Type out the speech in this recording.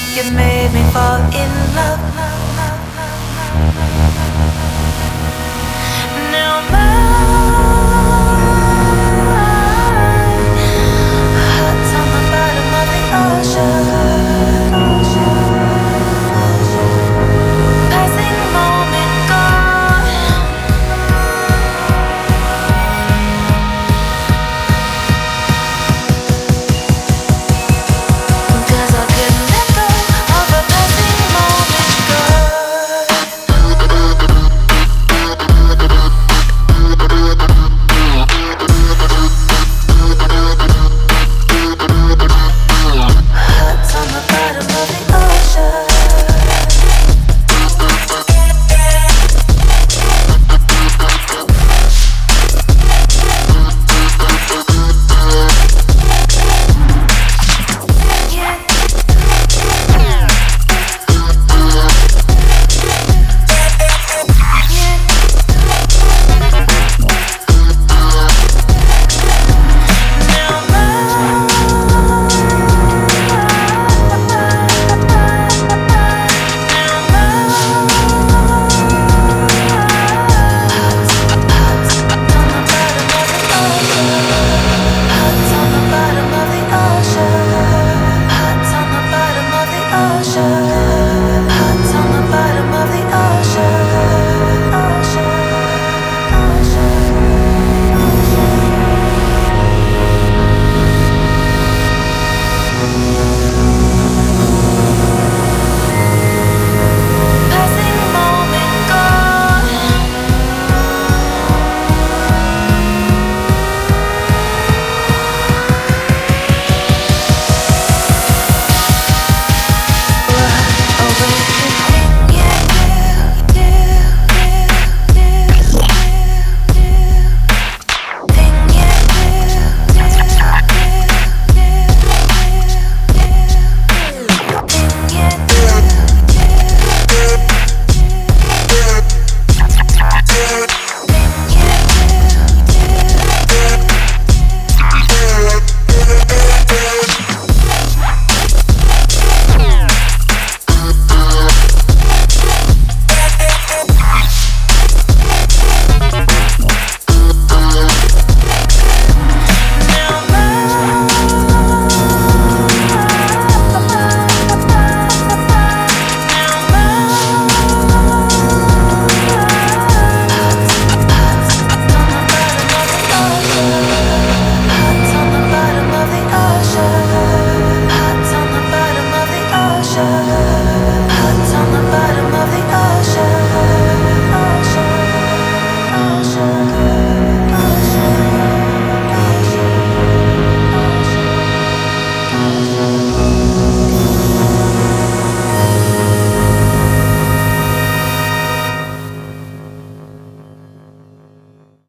You made me fall in love. Now my heart's on the bottom of the ocean. Passing moment gone. 'Cause I couldn't let go of a passing moment gone. Heart's on the bottom of the ocean. Heart's on the bottom of the ocean.